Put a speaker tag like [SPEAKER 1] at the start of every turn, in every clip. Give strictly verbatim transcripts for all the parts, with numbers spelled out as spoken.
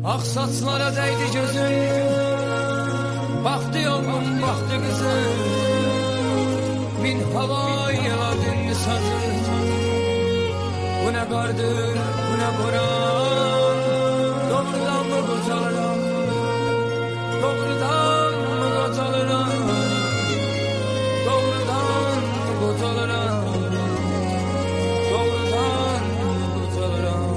[SPEAKER 1] Ak saçlara değdi gözün, baktı yolun, baktı kızın. Bin hava yıladın sazın. Bu ne kardır, bu ne boran. Doğrudan mı kocalarım, doğrudan mı kocalarım, doğrudan mı kocalarım, doğrudan mı kocalarım.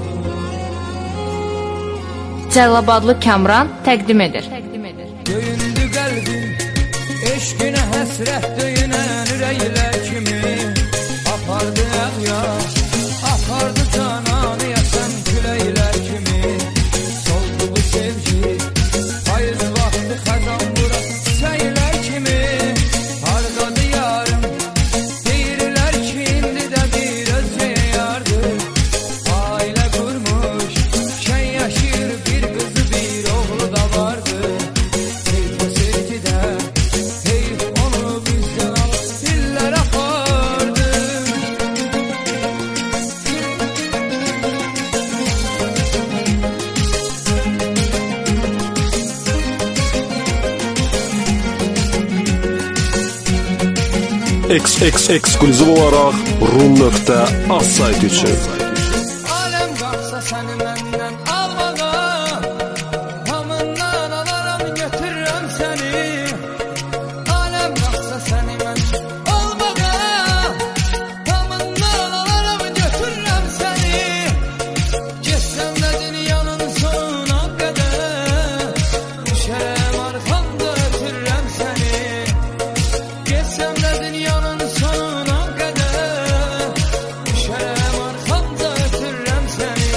[SPEAKER 2] Cəlilabadlı Kamran təqdim edir.
[SPEAKER 1] Döyündü qəlbim, eşqinə həsrət döyünən ürəklər kimi. Apardı əqyaş, apardı cananı yasan küləklər kimi. Soldu bu sevgi, payız vaxtı xəzan vuran çiçəklər kimi. Hardadı yarım, deyirlər ki indi də bir özgəyə yardır. Ailə qurmuş, şən yaşayır bir qızı bir oğlu da vardı. Heyf bu sevgidə, heyf onu bizdən alıb dillər apardı.
[SPEAKER 3] X X eksklüziv olaraq rum nöqtə az sayt üçün.
[SPEAKER 1] Aləm qalsa səni məndən almağa, hamından alaram götürürəm səni. Aləm qalsa səni məndən almağa, hamından alaram götürürəm səni. Geçsəm də dünyanın sonuna qədər, düşərəm arxamda ötürürəm səni. Geçsəm də dünyanın sonuna qədər, düşərəm arxamda ötürürəm səni.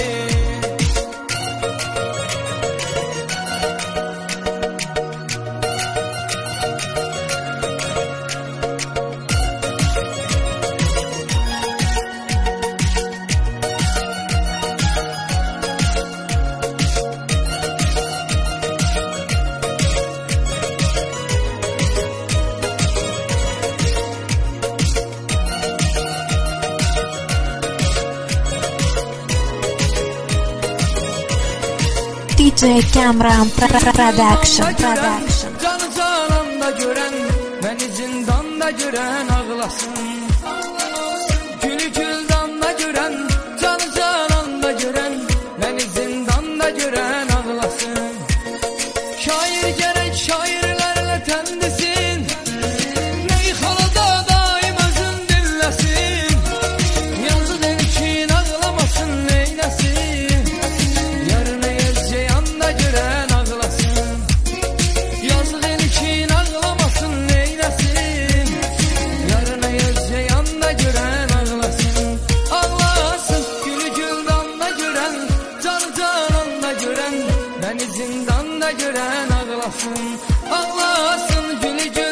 [SPEAKER 4] D J Kamran Production Production
[SPEAKER 1] Canı cananda görən, məni zindanda görən ağlasın. Gülü güldanda görən, canı cananda görən, məni zindanda görən ağlasın. Şair gərək şairlərlə təndisin, meyxanada daim özün dinləsin. Yazı delkin ağlamasın, neyləsin. Yarını yanda görən ağlasın. Yazıq elkin ağlamasın, neyləsin. Yarını yanda görən ağlasın. Ağlasın, gülü güldanda görən, canı cananda görən, məni zindanda görən ağlasın. Ağlasın, gülü güldanda